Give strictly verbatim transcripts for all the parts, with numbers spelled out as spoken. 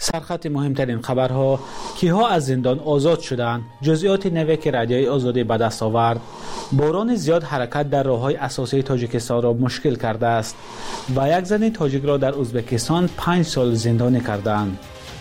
سرخط مهمترین خبرها: کیها از زندان آزاد شدند؟ جزئیات نوی که رادیوی آزادی به دست آورد. باران زیاد حرکت در راههای اساسی تاجیکستان را مشکل کرده است و یک زن تاجیک را در ازبکستان پنج سال زندانی کردند.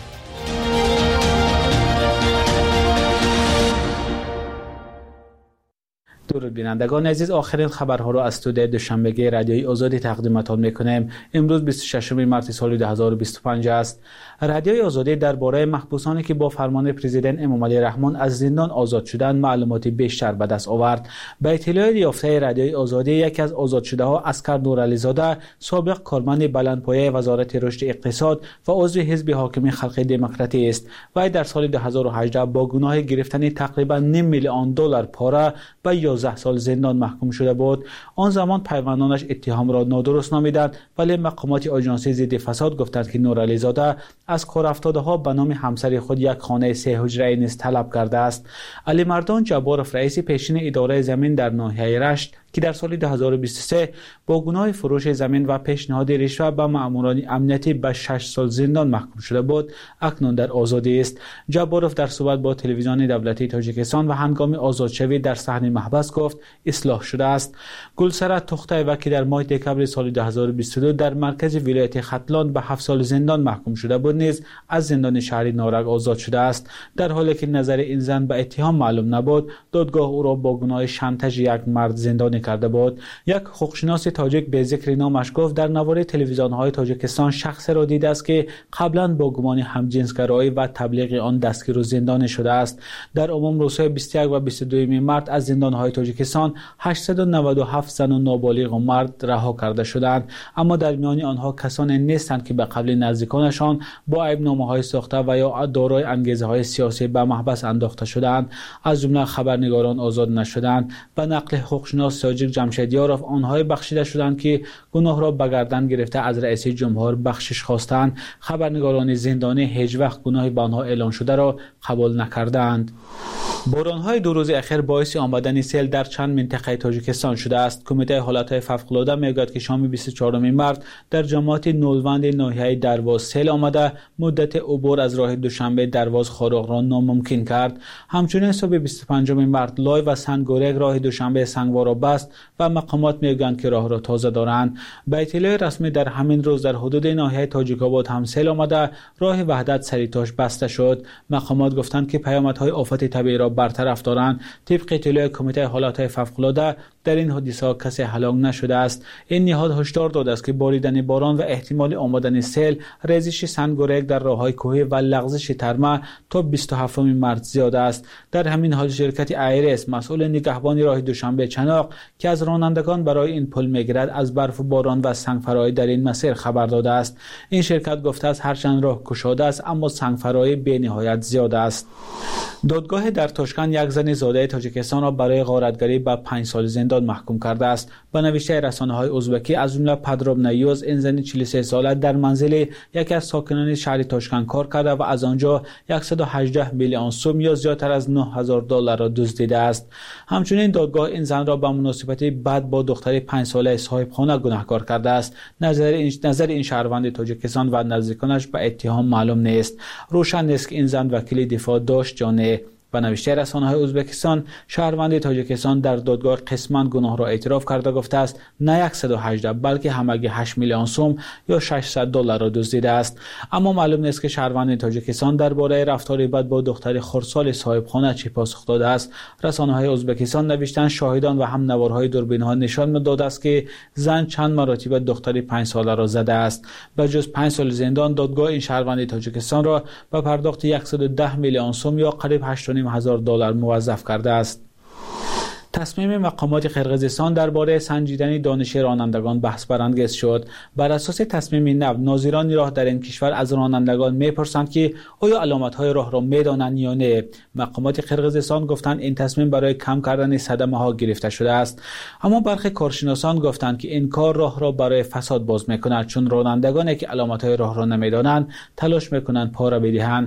درود بینندگان عزیز، آخرین خبرها را از استودیوی دوشنبه‌گی رادیوی آزادی تقدیمتان می‌کنیم. امروز بیست و ششم مارس سال دو هزار و بیست و پنج است. رادیوی آزادی درباره محبوسانی که با فرمان پرزیدنت امامعلی رحمان از زندان آزاد شدند معلوماتی بیشتر به دست آورد. به اطلاع یافته رادیوی آزادی، یکی از آزاد شده‌ها اسکر نورعلی زاده، سابق کارمند بلندپایه وزارت رشد اقتصاد و عضو حزب حاکم خلق دموکراتی است. وی در سال دو هزار و هجده با گناه گرفتن تقریبا نیم میلیون دلار پاره به یازده سال زندان محکوم شده بود. آن زمان پیوندانش اتهام را نادرست نامیدند، ولی مقامات آژانس ضد فساد گفتند که نورعلی زاده از کار افتاده‌ها به نام همسر خود یک خانه سه حجره نیز طلب کرده است. علی مردان جبارов رئیس پیشین اداره زمین در ناحیه رشت که در سال دو هزار و بیست و سه با گناه فروش زمین و پیشنهاد رشوه به ماموران امنیتی به شش سال زندان محکوم شده بود، اکنون در آزادی است. جبارов در صحبت با تلویزیون دولتی تاجیکستان و هنگام آزادشوی در صحن محبس گفت اصلاح شده است. گلسره توختایeva که در ماه دکمبر سال دو هزار و بیست و دو در مرکز ولایت ختلان به هفت سال زندان محکوم شده بود نیز از زندان شهری نارنج آزاد شده است. در حالی که نظر این زن به اتهام معلوم نبود، دادگاه او را با گناه شانتاژ یک مرد زندانی کرده بود. یک حقوقشناس تاجیک به ذکر نامش گفت در نوار تلویزیون‌های تاجیکستان شخصی را دیده است که قبلا با گمان همجنسگرایی و تبلیغ آن دستگیر و زندانی شده است. در عموم روزهای بیست و یک و بیست و دو مارس از زندان‌های تاجیکستان هشتصد و نود و هفت زن و نابالغ و مرد رها کرده شدند، اما در میان آنها کسانی نیستند که به قبل نزدیکانشان با عیب‌نامه‌های ساخته و یا دارای انگیزه‌های سیاسی به محبس انداخته شدند. از جمله خبرنگاران آزاد نشدند. به نقل حقوقشناس تاجیک جمشیدیاروف، آنهای بخشیده شدند که گناه را به گردن گرفته از رئیس جمهور بخشش خواستند. خبرنگاران زندانی هیچ وقت گناه به آنها اعلان شده را قبول نکردند. باران‌های دو روز اخیر باعث آمدن سیل در چند منطقه تاجیکستان شده است. کمیته حالت‌های فوق‌العاده می‌گوید که شام بیست و چهارم مارس در جماعت نولوند ناحیه درواز سیل آمده مدت عبور از راه دوشنبه درواز خاروق را ناممکن کرد. همچنین صبح بیست و پنجم مارس لای و سنگورگ راه دوشنبه سنگوار را بست و مقامات می‌گویند که راه را تازه دارند. به اطلاع رسمی در همین روز در حدود ناحیه تاجیک‌آباد هم سیل آمده راه وحدت سریتاش بسته شد. مقامات گفتند که پیامدهای آفت طبیعی را برطرف دارند. طبق اطلاع کمیته حالت‌های فوق‌العاده در این حادثه کسی هلاک نشده است. این نهاد هشدار داده است که باریدن باران و احتمال آمدن سیل، ریزش سنگورگ در راه‌های کوهی و لغزش ترمه تا بیست و هفتم مارس زیاد است. در همین حال شرکت ایرس مسئول نگهبانی راه دوشنبه چناق که از رانندگان برای این پل می‌گیرد از برف و باران و سنگفرایی در این مسیر خبر داده است. این شرکت گفته است هرچند راه گشاده است اما سنگفرایی بی‌نهایت زیاد است. دادگاه در تاشکند یک زن زاده تاجیکستان را برای غارتگری به پنج سال زندان محکوم کرده است. به نوشته رسانه‌های ازبکی از جمله پدراب نیوز، این زن چهل و سه ساله در منزل یکی از ساکنان شهر تاشکند کار کرده و از آنجا صد و هجده میلیون سوم یا زیادتر از نه هزار دلار را دزدیده است. همچنین دادگاه این زن را به مناسبت بد با دختر پنج ساله صاحب خانه گناهکار کرده است. نظر این نظر این شهروند تاجیکستان و نزدیکانش به اتهام معلوم نیست. روشن نیست که این زن وکیل دفاع داشت یا نه. به نوشته رسانه‌های ازبکستان، شهروند تاجیکستان در دادگاه قسماً گناه را اعتراف کرده گفته است نه صد و هجده بلکه همگی هشت میلیون سوم یا ششصد دلار را دزدیده است. اما معلوم نیست که شهروند تاجیکستان درباره رفتار بد با دختر خردسال صاحبخانه چه پاسخ داده است. رسانه‌های ازبکستان نوشتند شاهدان و هم نوارهای دوربین‌ها نشان می‌داده است که زن چند مرتبه دختر پنج ساله را زده است. به جز پنج سال زندان، دادگاه این شهروند تاجیکستان را به پرداخت صد و ده میلیون سوم یا قریب هشت و نیم هزار دلار موظف کرده است. تصمیم مقامات قرقیزستان درباره سنجیدن دانش رانندگان بحث برانگیز شد. بر اساس تصمیم نو، ناظران راه در این کشور از رانندگان میپرسند که آیا علامت‌های راه را میدانند یا نه. مقامات قرقیزستان گفتند این تصمیم برای کم کردن صدمه‌ها گرفته شده است، اما برخی کارشناسان گفتند که این کار راه را برای فساد باز میکند، چون رانندگانی که علامت‌های راه را نمیدانند تلاش میکنند پا را بدهند.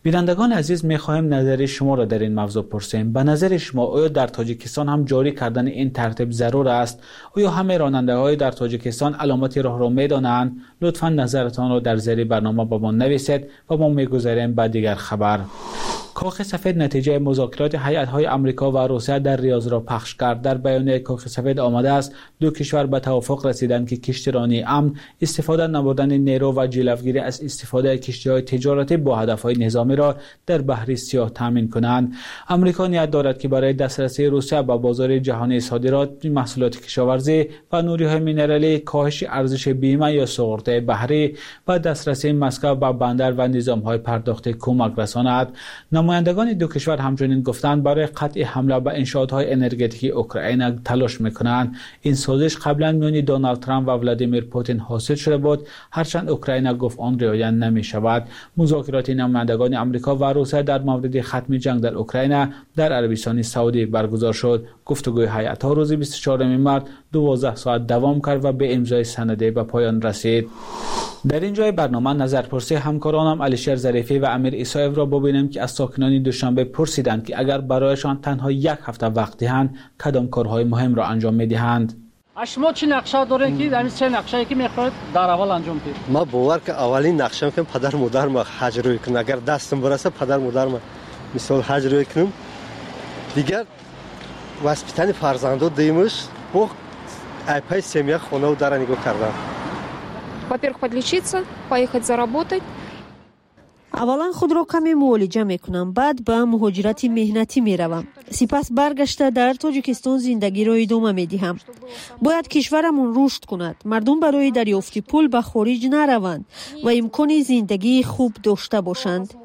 بینندگان عزیز، می‌خواهیم نظر شما را در این موضوع پرسیم. به نظر شما آیا در تاجیکستان هم جاری کردن این ترتیب ضرور است؟ آیا همه راننده‌های در تاجیکستان علامت راه را می‌دانند؟ لطفاً نظرتان را در زیر برنامه با ما نویسید و ما می‌گذاریم به دیگر خبر. کاخ سفید نتیجه مذاکرات هیئت‌های آمریکا و روسیه در ریاض را پخش کرد. در بیانیه کاخ سفید آمده است دو کشور به توافق رسیدند که کشتیرانی امن، استفاده نبردن نیرو و جلوگیری از استفاده کشتی‌های تجارتی با هدف‌های نظامی را در بحر سیاه تامین کنند. آمریکا نیت دارد که برای دسترسی روسیه به بازار جهانی صادرات محصولات کشاورزی و نوری‌های مینرالی، کاهش ارزش بیمه یا سقوط بحری و دسترسی مسکو به بندر و نظام‌های پرداخت کمک رساند. نمایندگان دو کشور همچنین گفتند برای قطع حمله به انشاءات‌های انرژتیکی اوکراین تلاش می‌کنند. این سازش قبلا میان دونالد ترامپ و ولادیمیر پوتین حاصل شده بود، هرچند اوکراین گفت آن رعایت نمی‌شود. مذاکرات نمایندگان آمریکا و روسیه در مورد ختم جنگ در اوکراین در عربستان سعودی برگزار شد. گفتگوی هیئت‌ها روز بیست و چهارم مارس دوازده ساعت دوام کرد و به امضای سنده به پایان رسید. در این جای برنامه نظرپرسی همکارانم علیشیر ظریفی و امیر عیسایف را ببینیم که از ساکنان دوشنبه پرسیدند که اگر برایشان تنها یک هفته وقت دهند کدام کارهای مهم را انجام می‌دهند. شما چه نقشه دارین که همین چه نقشه‌ای که می‌خواید در اول انجام بدید؟ ما باور که اولین نقشه‌ام که پدر مادر ما حج روی کنم، اگر دستم برسه پدر مادر ما مثال حج روی کنم، دیگر واسپیتن فرزندو دیمش با ایپای семья خونه و در نگاه کردن. Во-первых, подлечиться, поехать заработать. اولا خود را کمی معالجه میکنم، بعد به مهاجرت مهنتی میروم، سپس برگشته در تاجیکستان زندگی را ادامه میدهم. باید کشورمون رشد کند، مردم برای دریافت پول به خارج نروند و امکان زندگی خوب داشته باشند.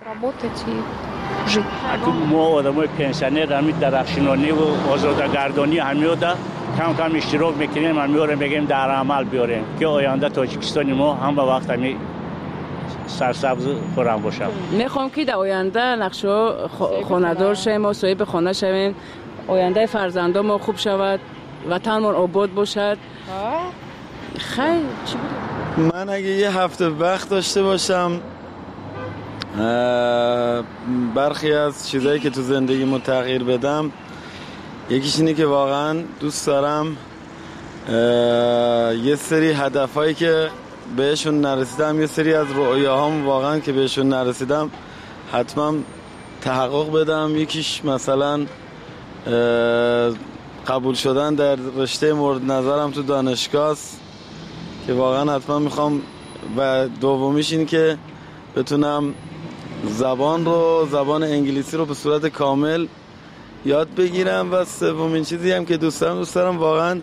ما آدمای پنسیونر همین درخشنانی و آزادگردانی همیوده کم کم اشتراک میکنیم، همیوره میگیم در عمل بیاریم که آینده تاجیکستان ما هم به وقت همی سرسبز خورم باشم. میخوام که در آینده نقشه خانه‌دار شویم و صاحب خانه شویم، آینده فرزندان ما خوب شود، وطنمون آباد باشد. خیلی چی بود؟ من اگه یه هفته وقت داشته باشم برخی از چیزایی که تو زندگیمو تغییر بدم، یکیش اینه که واقعا دوست دارم یه سری هدفایی که بهشون نرسیدم، یه سری از رؤیاهام واقعا که بهشون نرسیدم حتما تحقق بدم. یکیش مثلا قبول شدن در رشته مورد نظرم تو دانشگاه که واقعا حتما میخوام، و دومیش این که بتونم زبان رو زبان انگلیسی رو به صورت کامل یاد بگیرم. و سومین چیزی هم که دوست دارم دوست دارم واقعا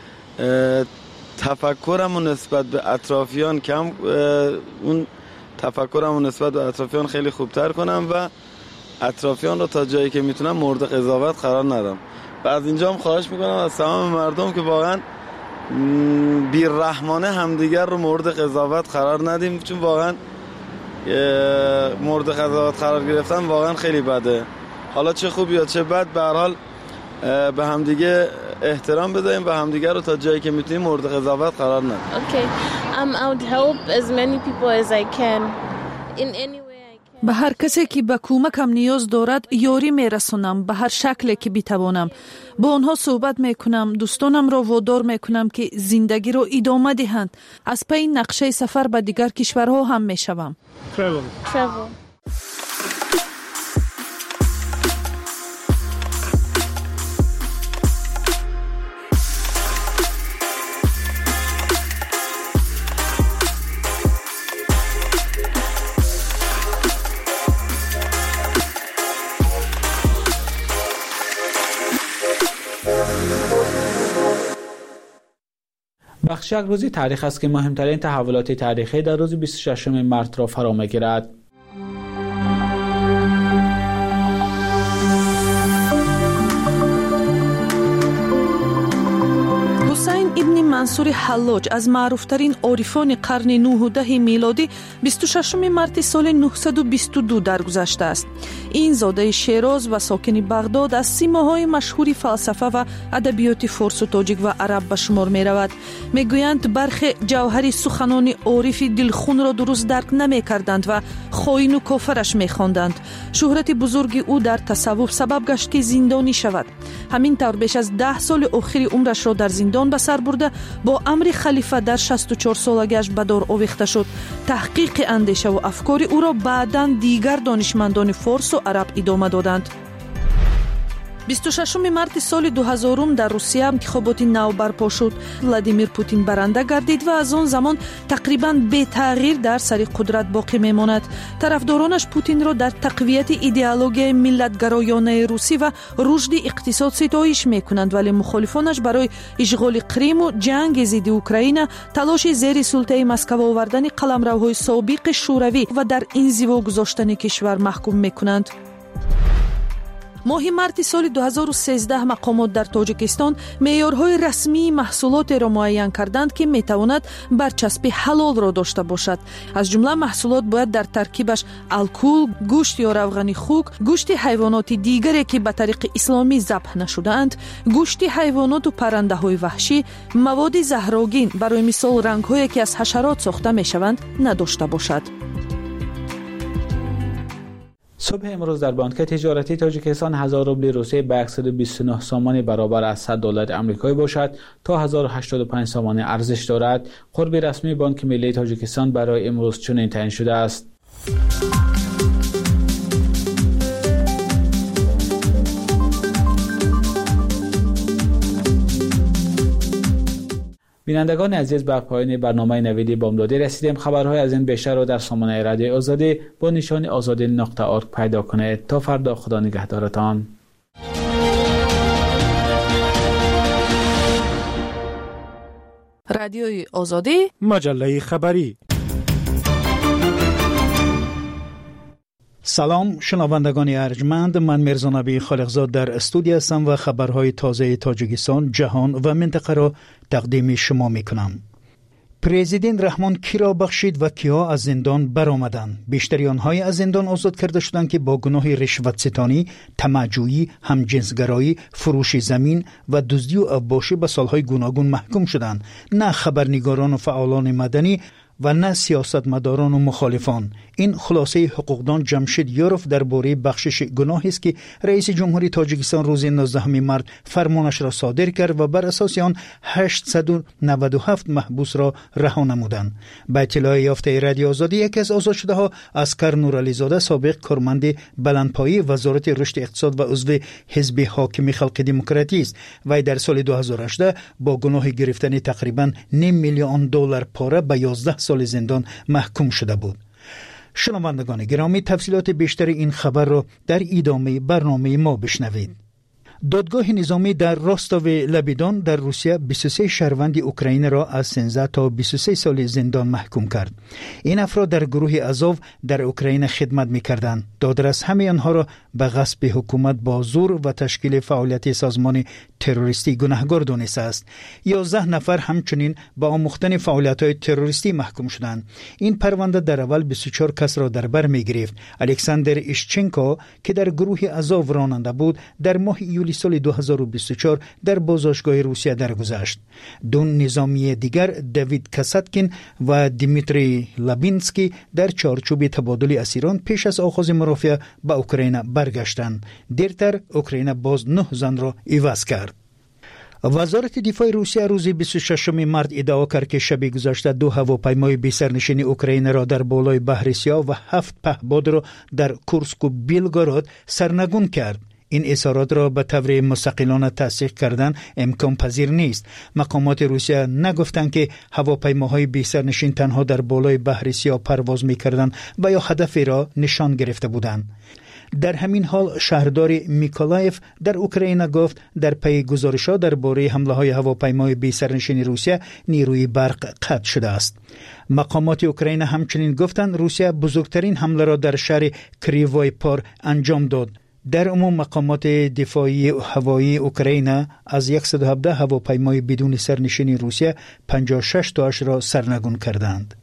تفکرم و نسبت به اطرافیان کم اون تفکرم و نسبت به اطرافیان خیلی خوبتر کنم و اطرافیان رو تا جایی که میتونم مورد قضاوت قرار ندم. و از اینجا هم خواهش میکنم از تمام مردم که واقعا بی‌رحمانه همدیگر رو مورد قضاوت قرار ندیم، چون واقعا مورد قضاوت قرار گرفتن واقعا خیلی بده. حالا چه خوب یا چه بد، به هر حال به همدیگه احترام بدهیم و همدیگه رو تا جایی که میتونیم مورد قضاوت قرار ندیم. Okay. Um, I would help as many people as I can in any way I can. به هر کسی که به کمکم نیاز دارد یاری میرسونم، به هر شکلی که بتوانم. با آنها صحبت میکنم، دوستانم را وادار میکنم که زندگی را ادامه دهند. از پی نقشه سفر به دیگر کشورها هم میشوم. Travel. Travel. بخش یک روزی تاریخ است که مهمترین تحولات تاریخی در روز بیست و ششم مارس را فرا می‌گیرد. حسین ابن منصور حلاج از معروفترین عارفان قرن نه و ده میلادی بیست و ششم مارس سال نهصد و بیست و دو درگذشته است. این زاده شیراز و ساکن بغداد از سیماهای مشهور فلسفه و ادبیات فارس و تاجیک و عرب به شمار می رود. می گویند برخی جوهری سخنان عارف دلخون را درست درک نمی کردند و خائن و کافرش می خواندند. شهرت بزرگ او در تصوف سبب گشت که زندانی شود. همین طور بیش از ده سال آخری عمرش را در زندان به سر برده، با امر خلیفه در شصت و چهار سالگیش به دار آویخته شد. تحقیق اندیشه و افکار او را بعداً دیگر دانشمندان فارس و عرب ادامه دادند. بیست و ششم مارس سال دو هزار در روسیه انتخابات نو برپا شد. ولادیمیر پوتین برنده گردید و از آن زمان تقریباً بی تغییر در سر قدرت باقی میماند. طرفدارانش پوتین را در تقویت ایدئولوژی ملت‌گرایانه روسی و رشد اقتصاد ستایش میکنند، ولی مخالفانش برای اشغال کریم و جنگ ضد اوکراین تلاش زیر سلطه مسکو آوردن قلمروهای سابق شوروی و در انزوا گذاشتن کشور محکوم میکنند. ماه مارس سال دو هزار و سیزده مقامات در تاجیکستان معیارهای رسمی محصولات را معین کردند که میتواند برچسب حلال را داشته باشد. از جمله محصولات باید در ترکیبش الکل، گوشت یا روغن خوک، گوشت حیوانات دیگری که به طریق اسلامی ذبح نشده‌اند، گوشت حیوانات و پرنده های وحشی، مواد زهرآگین برای مثال رنگ‌هایی که از حشرات ساخته میشوند نداشته باشد. صبح امروز در بانک تجارتی تاجیکستان هزار روبل روسیه به صد و بیست و نه سامانی برابر از صد دلار آمریکایی باشد تا هزار و هشتاد و پنج سامانی ارزش دارد. قرب رسمی بانک ملی تاجیکستان برای امروز چنین تعیین شده است. بینندگان عزیز، به پایان برنامه نویدی بامدادی رسیدیم. خبرهای از این بیشتر را در سامانه رادیوی آزادی با نشان آزادی نقطه ارگ پیدا کنید. تا فردا، خدا نگهدارتان. رادیوی آزادی، مجله خبری. سلام شنوندگان ارجمند، من میرزا نبی خالقزاد در استودیو هستم و خبرهای تازه تاجیکستان، جهان و منطقه را تقدیم شما میکنم. پرزیدنت رحمان کی را بخشید و کیا از زندان برآمدند؟ بیشتری آنهای از زندان آزاد کرده شدند که با گناه رشوت ستانی، طمع‌جویی، همجنسگرایی، فروش زمین و دزدی و ابباشی به سالهای گوناگون محکوم شدند. نه خبرنگاران و فعالان مدنی و نه سیاستمداران و مخالفان. این خلاصه حقوقدان جمشید یوروف درباره بخشش گناهی است که رئیس جمهوری تاجیکستان روز نوزدهم مارس فرمانش را صادر کرد و بر اساس آن هشتصد و نود و هفت محبوس را رها نمودند. به اطلاع یافته رادیو آزادی، یکی از آزاد شده ها اسکر نورعلی زاده، سابق کارمند بلندپایه وزارت رشد اقتصاد و عضو حزب حاکم خلق دموکراتی است. وی در سال دو هزار و هجده با گناه گرفتن تقریبا نیم میلیون دلار پاره به یازده سال زندان محکوم شده بود. شنوندگان گرامی، تفصیلات بیشتر این خبر را در ادامه برنامه ما بشنوید. دادگاه نظامی در راستاو لبیدان در روسیه بیست و سه شهروند اوکراین را از سیزده تا بیست و سه سال زندان محکوم کرد. این افراد در گروه ازوف در اوکراین خدمت می‌کردند. دادرس همه آنها را به غصب حکومت با زور و تشکیل فعالیت سازمان تروریستی گناهکار دانسته است. یازده نفر همچنین با آموختن فعالیت‌های تروریستی محکوم شدند. این پرونده در اول بیست و چهار کس را در بر می‌گرفت. الکساندر ایشچنکو که در گروه ازوف راننده بود، در ماه یولی سال دو هزار و بیست و چهار در بازداشتگاه روسیه درگذشت. دو نظامی دیگر، دیوید کاساتکین و دیمیتری لابینسکی، در چارچوب تبادل اسیران پیش از آغاز مرافعه به اوکراین برگشتند. دیرتر اوکراین باز نه زن را عوض کرد. وزارت دفاع روسیه روز بیست و ششم مارس ادعا کرد که شب گذشته دو هواپیمای بی سرنشین اوکراین را در بالای بحر سیاه و هفت پهپاد را در کورسک و بیلگوراد سرنگون کرد. این اظهارات را به طور مستقلانه تصدیق کردن امکان پذیر نیست. مقامات روسیه نگفتند که هواپیماهای بی سرنشین تنها در بالای بحر سیاه پرواز می‌کردند و یا هدفی را نشان گرفته بودند. در همین حال شهردار میکولایف در اوکراین گفت در پی گزارش‌ها درباره حمله‌های هواپیمای بی سرنشین روسیه نیروی برق قطع شده است. مقامات اوکراین همچنین گفتند روسیه بزرگترین حمله را در شهر کریوای پار انجام داد. در عموم مقامات دفاعی هوایی اوکراین از صد و هفده هواپیمای بدون سرنشین روسیه پنجاه و شش تاش را سرنگون کردند.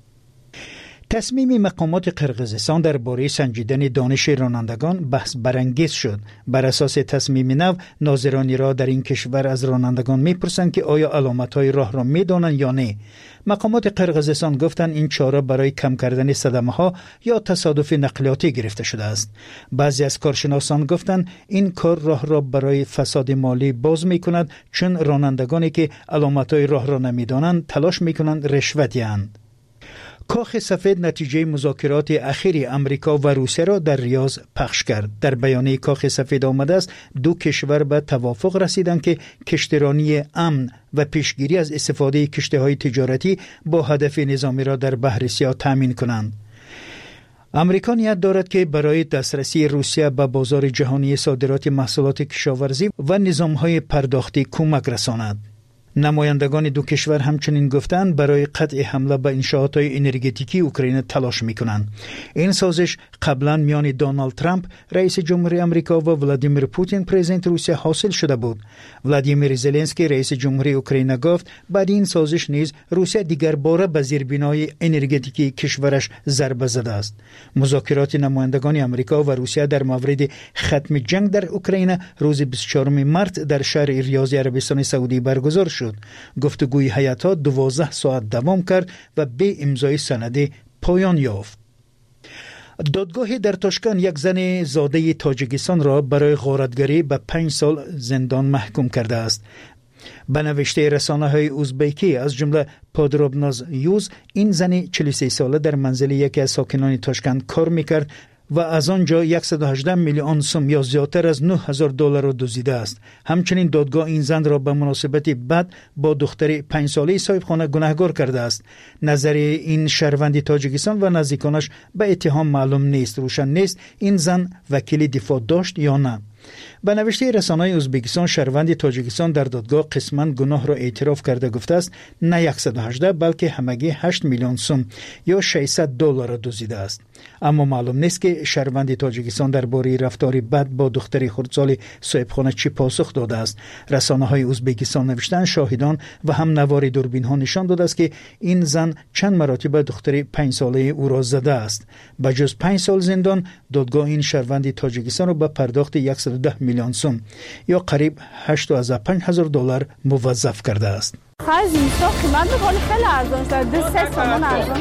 تصمیم مقامات قرقیزستان درباره سنجیدن دانش رانندگان بحث برانگیز شد. بر اساس تصمیم نو، ناظرانی را در این کشور از رانندگان میپرسند که آیا علامت‌های راه را میدانند یا نه. مقامات قرقیزستان گفتند این چاره برای کم کردن صدمه‌ها یا تصادف نقلیاتی گرفته شده است. بعضی از کارشناسان گفتند این کار راه را برای فساد مالی باز میکند، چون رانندگانی که علامت‌های راه را نمیدانند تلاش میکنند رشوت دهند. کاخ سفید نتیجه مذاکرات اخیر امریکا و روسیه را در ریاض پخش کرد. در بیانیه کاخ سفید آمده است دو کشور به توافق رسیدند که کشتیرانی امن و پیشگیری از استفاده کشتی‌های تجارتی با هدف نظامی را در بحر سیاه تامین کنند. امریکا نیت دارد که برای دسترسی روسیه به بازار جهانی صادرات محصولات کشاورزی و نظام‌های پرداختی کمک رساند. نمایندگان دو کشور همچنین گفتند برای قطع حمله به انشاءات‌های انرژتیکی اوکراین تلاش می‌کنند. این سازش قبلا میان دونالد ترامپ رئیس جمهوری آمریکا و ولادیمیر پوتین پرزیدنت روسیه حاصل شده بود. ولادیمیر زلنسکی رئیس جمهوری اوکراین گفت بعد این سازش نیز روسیه دیگر باره به زیربنای انرژتیکی کشورش ضربه زده است. مذاکرات نمایندگان آمریکا و روسیه در مورد ختم جنگ در اوکراین روز بیست و چهارم مارس در شهر ریاض عربستان سعودی برگزار شد. گفتگوی هیئت‌ها دوازده ساعت دوام کرد و به امضای سند پایان یافت. دادگاهی در تاشکند یک زن زاده تاجیکستان را برای غارتگری به پنج سال زندان محکوم کرده است. به نوشته رسانه‌های ازبکی از جمله پادروبناز یوز، این زن چهل و سه ساله در منزل یکی از ساکنان تاشکند کار میکرد و از آنجا صد و هجده میلیون سوم یا زیادتر از نه هزار دلار را دزدیده است. همچنین دادگاه این زن را به مناسبت بد با دختر پنج ساله صاحبخانه گناهکار کرده است. نظر این شهروند تاجیکستان و نزدیکانش به اتهام معلوم نیست. روشن نیست این زن وکیل دفاع داشت یا نه. به نوشته رسانه‌های ازبکستان، شهروند تاجیکستان در دادگاه قسماً گناه را اعتراف کرده گفته است نه صد و هجده بلکه همگی هشت میلیون سوم یا ششصد دلار را دزدیده است. اما معلوم نیست که شهروند تاجیکستان درباره رفتاری بد با دختر خردسال صاحبخانه چی پاسخ داده است. رسانه‌های ازبکستان نوشتند شاهدان و هم نوار دوربین‌ها نشان داده است که این زن چند مراتب دختر پنج ساله او را زده است. به جز پنج سال زندان، دادگاه این شهروند تاجیکستان را به پرداخت صد و ده میلیون سوم یا قریب هشتاد و پنج هزار دلار موظف کرده است. خرج اینستا قیمت می‌کنه خیلی ارزان شده. ده سه تومان ارزان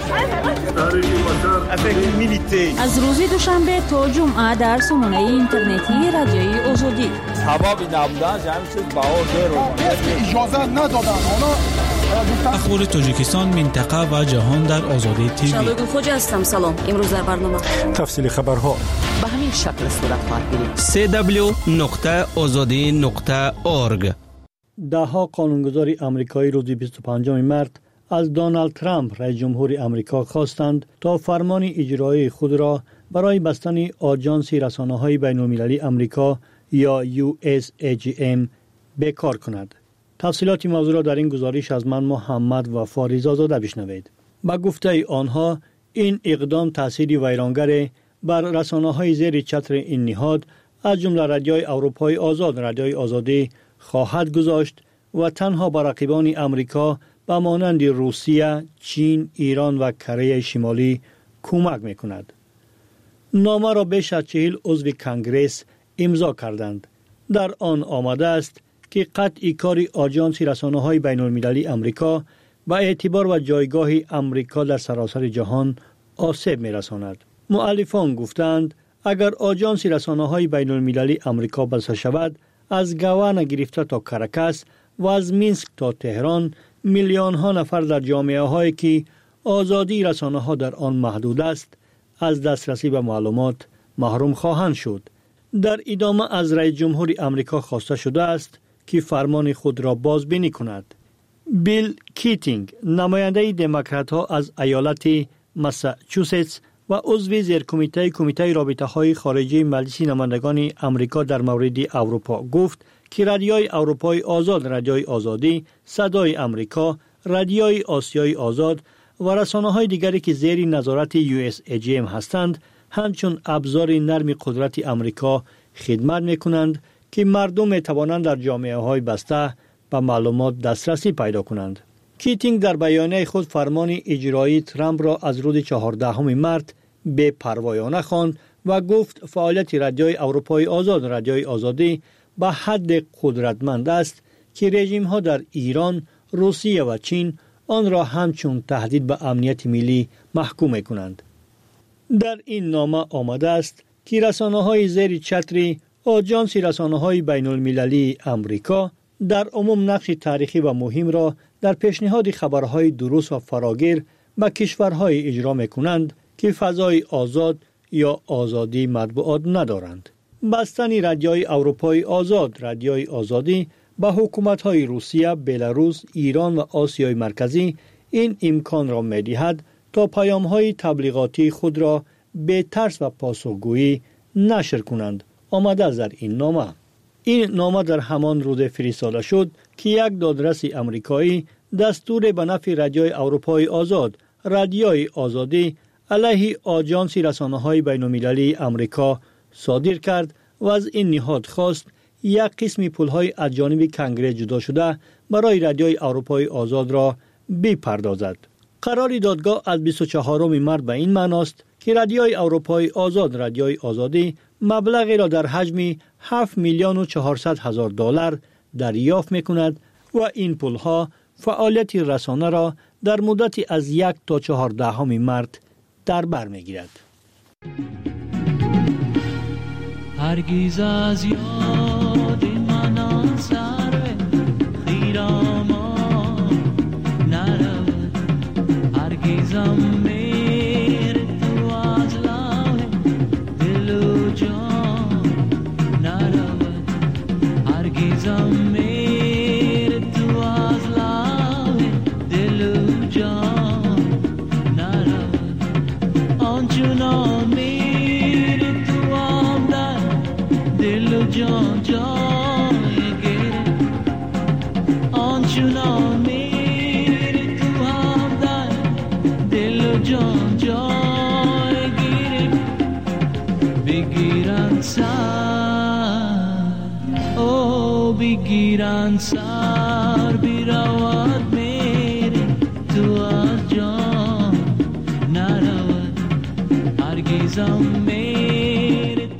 شده. از روز دوشنبه تا جمعه در سامانه اینترنتی رادیوی آزادی. سبب نبودن جمع شد بهار دیر اجازه ندادن. اخبار تاجیکستان، منطقه و جهان در آزادی تیوی. شبگون خوجا هستم. سلام. امروز در برنامه تفصیل خبرها به همین شکل صورت خواهد گرفت. سی دبلیو نقطه آزادی نقطه اورگ. دهها قانونگذار آمریکایی روز بیست و پنجم مارس از دونالد ترامپ رئیس جمهور آمریکا خواستند تا فرمان اجرایی خود را برای بستن آژانس رسانه‌های بین‌المللی آمریکا یا یو اس ای جی ام بکار کند. تفصیلات موضوع را در این گزارش از من محمد وفا رضازاده بشنوید. با گفته آنها این اقدام تأثیری ویرانگر بر رسانه‌های زیر چتر این نهاد از جمله رادیوی اروپای آزاد، رادیوی آزادی خواهد گذاشت و تنها به رقیبان آمریکا به مانند روسیه، چین، ایران و کره شمالی کمک می‌کند. نامه را بیش از چهل عضو کنگره امضا کردند. در آن آمده است که قطع کار آژانس رسانه‌های بین‌المللی آمریکا به اعتبار و جایگاه آمریکا در سراسر جهان آسیب می‌رساند. مؤلفان گفتند اگر آژانس رسانه‌های بین‌المللی آمریکا بسته شود، از گاوانا گرفته تا کاراکاس و از مینسک تا تهران میلیون ها نفر در جامعه هایی که آزادی رسانه ها در آن محدود است از دسترسی به معلومات محروم خواهند شد. در ادامه از رئیس جمهور آمریکا خواسته شده است که فرمان خود را بازبینی کند. بیل کیتینگ، نماینده دموکرات ها از ایالت ماساچوست و عضو زیر کمیته کمیته رابطه های خارجی مجلس نمایندگان آمریکا در مورد اروپا گفت که رادیوی اروپای آزاد، رادیوی آزادی، صدای آمریکا، رادیوی آسیای آزاد و رسانه‌های دیگری که زیر نظارت یو اس ای جی ام هستند همچون ابزار نرم قدرت آمریکا خدمت میکنند که مردم میتوانند در جامعه های بسته به معلومات دسترسی پیدا کنند. کیتینگ در بیانیه خود فرمان اجرایی ترامپ را از روز چهاردهم مارس به پروایانه خواند و گفت فعالیت رادیوی اروپای آزاد رادیوی آزادی به حد قدرتمند است که رژیم ها در ایران، روسیه و چین آن را همچون تهدید به امنیت ملی محکوم می‌کنند. در این نامه آمده است که رسانه‌های زیر چتر آژانس رسانه‌های بین‌المللی آمریکا در عموم نقش تاریخی و مهم را در پیشنهاد خبرهای درست و فراگیر به کشورهای اجرا می‌کنند که فضای آزاد یا آزادی مطبوعات ندارند. بستن رادیوی اروپای آزاد رادیوی آزادی به حکومت‌های روسیه، بلاروس، ایران و آسیای مرکزی این امکان را می‌دهد تا پیام‌های تبلیغاتی خود را به ترس و پاسخگویی نشر کنند. آمده است در این نامه. این نامه در همان روز فرستاده شد که یک دادرس امریکایی دستور به نفع رادیوی اروپای آزاد رادیوی آزادی علیه آژانس رسانه‌های بین‌المللی آمریکا صادر کرد و از این نهاد خواست یک قسم پول‌های از جانب کنگره جدا شده برای رادیوی اروپای آزاد را بپردازد. قرار دادگاه از بیست و چهارم مارس به این معناست که رادیوی اروپای آزاد رادیوی آزادی مبلغی را در حجم هفت میلیون و چهارصد هزار دلار دریافت می‌کند و این پول‌ها فعالیت رسانه را در مدت از یک تا چهاردهم مارس در بر می‌گیرد. هرگز از یاد من سر خیرامان نرود، هرگزم میره تو از لاه دل و جان نرود، هرگزم میره تو از لاه دل و جان نرود، آنچنان میره تو آمدن دل و جان جای گیره، آنچنان میره تو آمدن دل و جان جای گیره، بگیرن سر او بگیرن سر بیرود میره تو از جان نرود، هرگزم میره.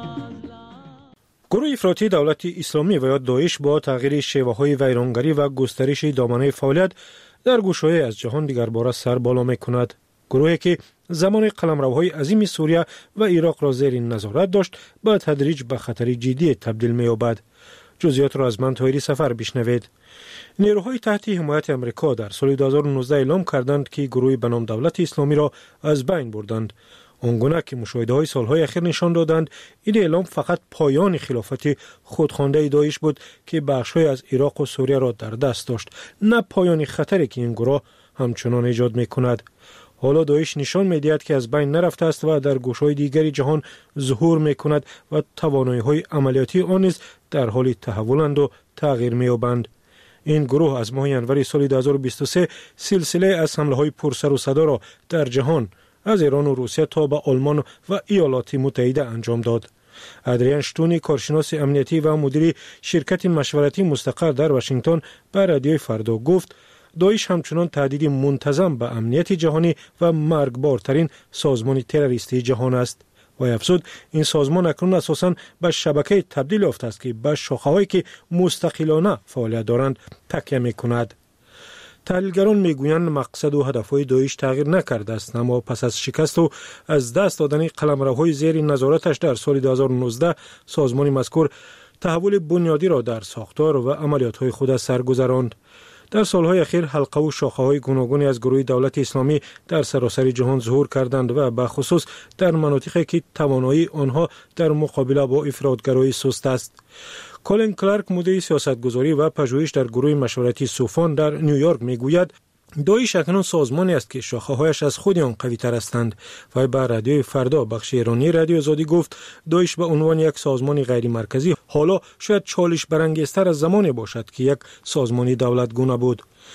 گروه افراطی دولت اسلامی و یا داعش با تغییر شیوه‌های ویرانگری و گسترش دامنه فعالیت در گوشه‌های از جهان دیگر باره سر بالا می‌کند. گروهی که زمان قلمروهای عظیم سوریه و عراق را زیر نظارت داشت به تدریج به خطر جدی تبدیل می‌یابد. جزئیات را از من طاهری سفر بشنوید. نیروهای تحت حمایت امریکا در سال دو هزار و نوزده اعلام کردند که گروهی به نام دولت اسلامی را از بین بردند. آنگونه که مشاهده‌های سالهای اخیر نشان دادند این اعلام فقط پایان خلافت خودخوانده داعش بود که بخش‌های از عراق و سوریه را در دست داشت، نه پایان خطری که این گروه همچنان ایجاد می‌کند. حالا داعش نشان می‌دهد که از بین نرفته است و در گوشه‌های دیگری جهان ظهور می‌کند و توانایی‌های عملیاتی آن نیز در حال تحولند و تغییر می‌یابند. این گروه از ماه ژانویه سال دو هزار و بیست و سه سلسله از حمله‌های پرسر و صدا را در جهان از ایران و روسیه تا به آلمان و ایالات متحده انجام داد. ادریان شتونی کارشناس امنیتی و مدیر شرکت مشورتی مستقر در واشنگتن به رادیوی فردا گفت داعش همچنان تهدید منتظم به امنیت جهانی و مرگبارترین سازمان تروریستی جهان است. و افزود این سازمان اکنون اساساً به شبکه تبدیل یافته است که به شاخه‌هایی که مستقلانه فعالیت دارند تکیه می‌کند. تحلیلگران میگویند مقصد و هدفهای داعش تغییر نکرده است، اما پس از شکست و از دست دادن قلمروهای زیر نظارتش در سال دو هزار و نوزده سازمان مذکور تحول بنیادی را در ساختار و عملیات‌های خود سر گذراند. در سالهای اخیر حلقه و شاخه‌های گوناگونی از گروه دولت اسلامی در سراسر جهان ظهور کردند و به خصوص در مناطقی که توانایی آنها در مقابله با افراطگرایی سست است. کولین کلارک مدیر سیاستگذاری و پژوهش در گروه مشورتی سوفان در نیویورک میگوید داعش اکنون سازمانی است که شاخه‌هایش از خود آن قوی‌تر هستند و به رادیوی فردا بخش ایرانی رادیو آزادی گفت داعش به عنوان یک سازمان غیر مرکزی حالا شاید چالش برانگیزتر از زمانی باشد که یک سازمانی دولتگونه بود.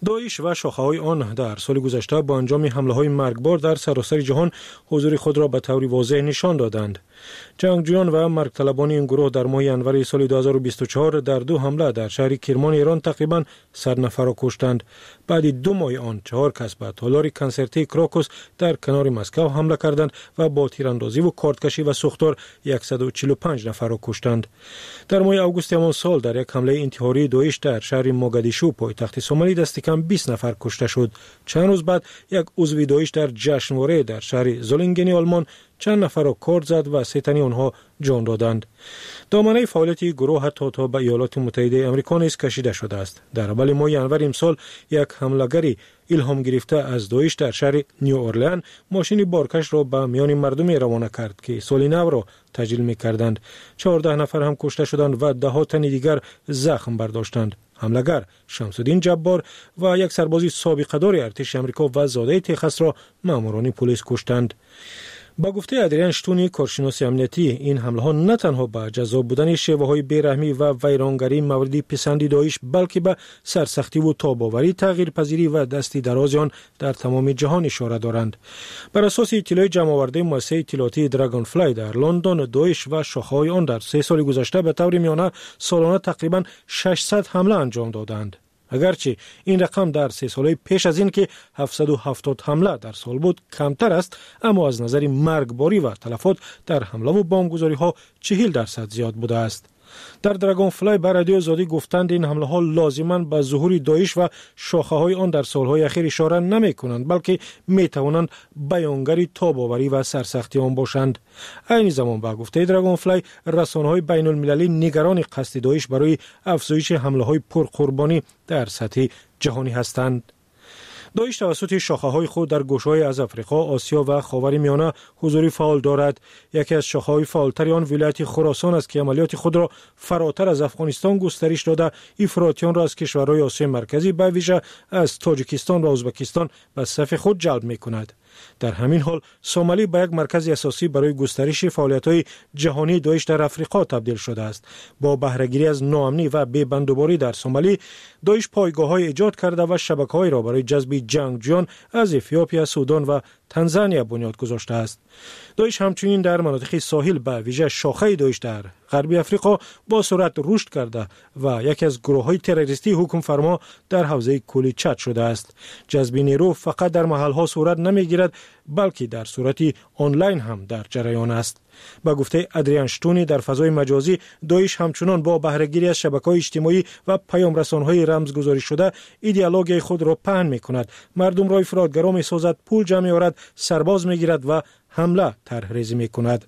داعش و شاخه‌های آن در سال گذشته با انجام حمله‌های مرگبار در سراسر جهان حضور خود را به طور واضح نشان دادند. جنگجویان و مرگ طلبان این گروه در ماه ینور سال دو هزار و بیست و چهار در دو حمله در شهر کرمان ایران تقریباً صد نفر را کشتند. بعد دو ماه آن چهار کس به تالار کنسرتی کراکوس در کنار مسکو حمله کردند و با تیراندازی و کارتکشی و سوختار صد و چهل و پنج نفر را کشتند. در ماه آگوست همان سال در یک حمله انتحاری داعش در شهر موگادیشو پایتخت سومالی دست کم بیست نفر کشته شد. چند روز بعد یک عضو داعش در جشنواره در شهر زولینگن آلمان چند نفر را کارت زد و سه تن آنها جان دادند. دامنه فعالیت گروه حتی تا به ایالات متحده آمریکا نیز کشیده شده است. در اول ماه ینور امسال یک حمله‌گری الهام گرفته از داعش در شهر نیو اورلئان ماشین بارکش را به میان مردم روانه کرد که سال نو را تجلیل می‌کردند. چهارده نفر هم کشته شدند و ده ها تن دیگر زخم برداشتند. حمله‌گر شمس‌الدین جبار و یک سرباز سابقه‌دار ارتش آمریکا و زاده تگزاس را ماموران پلیس کشتند. با گفته ادریان شتونی کارشناس امنیتی، این حمله ها نه تنها به جذاب بودن شیوه های بیرحمی و ویرانگری موردی پسندی داعش بلکه به سرسختی و تاباوری تغییر پذیری و دستی دراز آن در تمام جهان اشاره دارند. بر اساس اطلاع جمع آورده مؤسسه اطلاعاتی دراگون فلای در لندن، داعش و شاخه‌های آن در سه سال گذشته به طور میانه سالانه تقریبا ششصد حمله انجام دادند. اگرچه این رقم در سه ساله پیش از این که هفتصد و هفتاد حمله در سال بود کمتر است، اما از نظر مرگباری و تلفات در حمله و بمبگذاری ها چهل درصد زیاد بوده است. در دراگون فلای بر رادیو آزادی گفتند این حمله ها لازماً به ظهور داعش و شاخه های آن در سالهای اخیر اشاره نمی کنند، بلکه می توانند بیانگری تاباوری و سرسختی آن باشند. این زمان با گفته دراگون فلای رسانه های بین المللی نگران قصد داعش برای افزایش حمله های پرقربانی در سطح جهانی هستند. داعش توسط شاخه‌های خود در گوشه‌های از افریقا، آسیا و خاورمیانه حضوری فعال دارد. یکی از شاخه‌های فعالتر آن ولایت خراسان است که عملیات خود را فراتر از افغانستان گسترش داده افراطیان را از کشورهای آسیای مرکزی به ویژه از تاجیکستان و ازبکستان به صف خود جلب می‌کند. در همین حال سومالی به یک مرکز اساسی برای گسترش فعالیت‌های جهانی داعش در افریقا تبدیل شده است. با بهره‌گیری از ناامنی و بی‌بندوباری در سومالی، داعش پایگاه‌های ایجاد کرده و شبکه‌هایی را برای جذب جنگجویان از افیوپیا، سودان و تانزانیا بنیاد گذاشته است. داعش همچنین در مناطق ساحل به ویژه شاخه داعش در غربی افریقا با سرعت رشد کرده و یکی از گروه‌های تروریستی حکم فرما در حوزه کولی چاد شده است. جذب نیرو فقط در محل‌ها صورت نمی‌گیرد، بلکه در صورت آنلاین هم در جریان است. با گفته ادریان شتونی در فضای مجازی، داعش همچنان با بهره‌گیری از شبکه‌های اجتماعی و پیام رسان‌های رمزگذاری شده ایدئولوژی خود را پهن می‌کند. مردم را افراطگرا می‌سازد، پول جمع می‌آورد، سرباز می‌گیرد و حمله طرح‌ریزی می‌کند.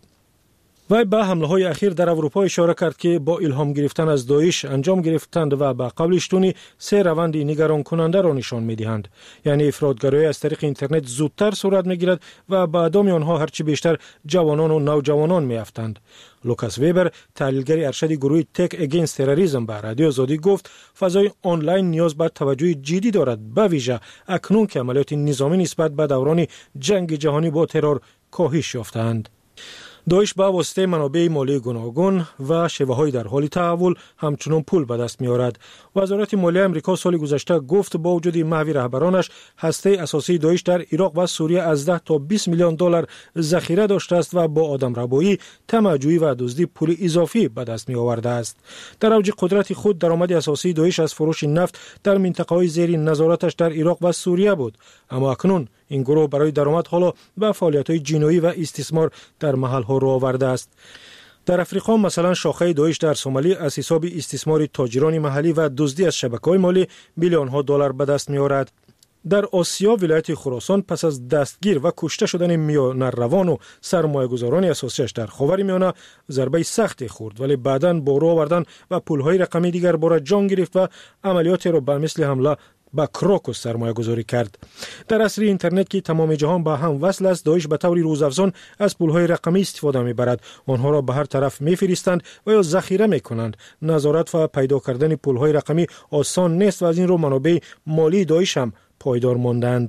وی به حمله‌های اخیر در اروپا اشاره کرد که با الهام گرفتن از داعش انجام گرفتند و با قول شتونی سه روند نگران کننده را نشان می‌دهند. یعنی افراطگرایی از طریق اینترنت زودتر صورت می‌گیرد و به ادامه آنها هرچی بیشتر جوانان و نوجوانان می‌افتند. لوکاس ویبر، تحلیلگر ارشد گروه تک اگینست تروریسم، به رادیو آزادی گفت فضای آنلاین نیاز به توجه جدی دارد، به ویژه اکنون که عملیات نظامی نسبت به دوران جنگ جهانی با ترور کاهش یافتند. داعش با واسطه منابع مالی گوناگون و شیوه‌های در حال تحول همچنان پول به دست می‌آورد. وزارت مالیه آمریکا سال گذشته گفت با وجود محو رهبرانش هسته اساسی داعش در عراق و سوریه از ده تا بیست میلیون دلار ذخیره داشته است و با آدمربایی، طمع‌جویی و دزدی پول اضافی به دست می‌آورده است. در اوج قدرت خود درآمد اساسی داعش از فروش نفت در منطقه‌های زیر نظارتش در عراق و سوریه بود، اما اکنون این گروه برای درآمد حالا به فعالیت‌های جنایی و استثمار در محل‌ها رو آورده است. در افریقا مثلا شاخه داعش در سومالی از حساب استثمار تاجران محلی و دزدی از شبکه‌های مالی میلیون‌ها دلار به دست می‌آورد. در آسیا ولایت خراسان پس از دستگیر و کشته شدن میانروان و سرمایه‌گذاران اساسیش در خاورمیانه ضربه سختی خورد، ولی بعداً با رو آوردن و پول‌های رقمی دیگر بار جان گرفت و عملیاتی را به مثل حمله با کراکوس سرمایه گذاری کرد. در عصر اینترنت که تمام جهان با هم وصل است، داعش به طور روزافزون از پولهای رقمی استفاده می‌برد. آنها را به هر طرف می‌فرستند و یا ذخیره می‌کنند. نظارت و پیدا کردن پولهای رقمی آسان نیست و از این رو منابع مالی داعش هم پایدار ماندند.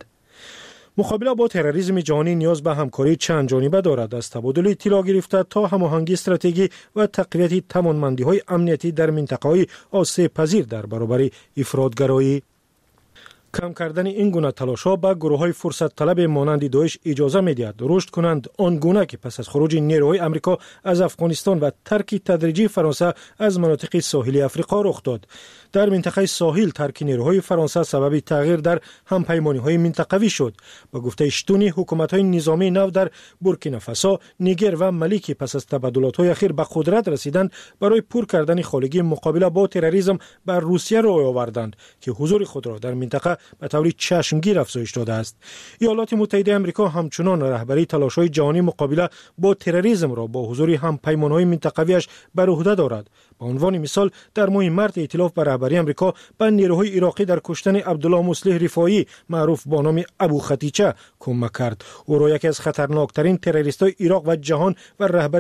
مقابله با تروریسم جهانی نیاز به همکاری چند جانبه دارد، از تبادل اطلاع گرفته تا هماهنگی استراتژی و تقویت توانمندی‌های امنیتی در منطقه‌های آسیب پذیر در برابر افراطگرایی. کم کردن این گونه تلاش‌ها به گروه‌های فرصت طلب مانند داعش اجازه می‌دهد رشد کنند آن گونه که پس از خروج نیروهای آمریکا از افغانستان و ترک تدریجی فرانسه از مناطق ساحلی آفریقا رخ داد. در منطقه ساحل ترک نیروهای فرانسه سبب تغییر در همپیمانی‌های منطقوی شد. با گفته شتونی حکومت‌های نظامی نو در بورکینافاسو، نیگر و مالی که پس از تبادلات‌های اخیر به قدرت رسیدند برای پر کردن خالگی مقابله با تروریسم بر روسیه روی آوردند که حضور خود را در منطقه به طور چشمگیر افزایش داده است. ایالات متحده آمریکا همچنان رهبری تلاش‌های جهانی مقابله با تروریسم را با حضور همپیمان‌های منطقویش بر عهده دارد. به عنوان مثال در ماه مارس ائتلاف بر رهبری آمریکا به نیروهای عراقی در کشتن عبدالله مصلح رفاعی معروف با نام ابو خطیچه کمک کرد. او را یکی از خطرناکترین تروریست‌های عراق و جهان و رهبر